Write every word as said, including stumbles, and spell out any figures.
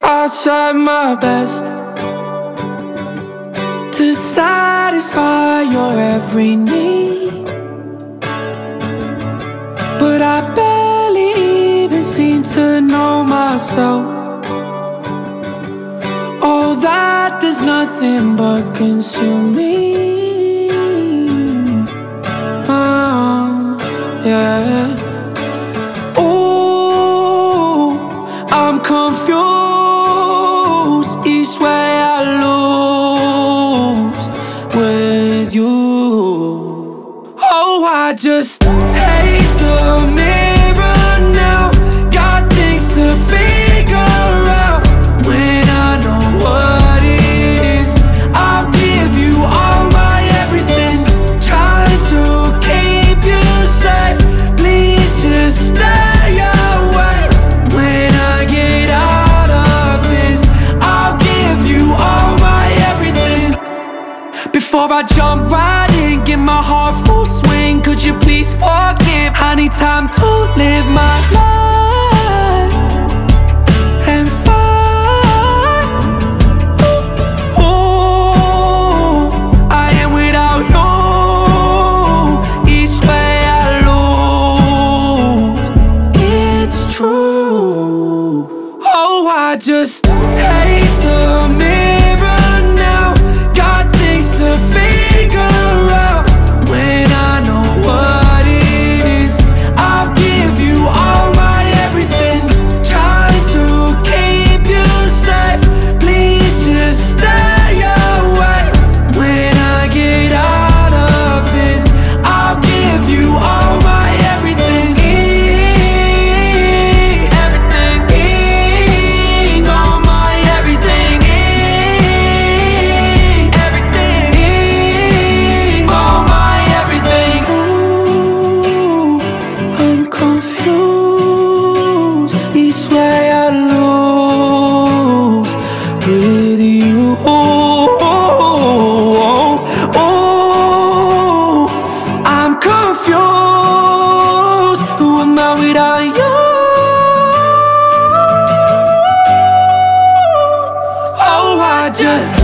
I'll try my best to satisfy your every need, but I barely even seem to know myself. All that does nothing but consume me. Oh, yeah. Ooh, I'm confused. Each way I lose with you. Oh, I just hate the mirror now. Got things to figure out. When I know what it is, I'll give you all my everything. Trying to keep you safe. Please just stay away. When I get out of this, I'll give you all my everything. Before I jump right in, give my heart full swing. Could you please forgive? I need time to live my life and find who I am without you. Each way I lose, it's true. Oh, I just hate the mirror now. Got things to figure out. When I know what it is, I'll give you all my everything. Trying to keep you safe. Please just stay away. When I get out of this, I'll give you all my everything. Everything, all my everything. Everything, all my everything. Ooh, I'm confused. Each way I lose with you. Oh, I'm confused. Who am I without you? Oh, I just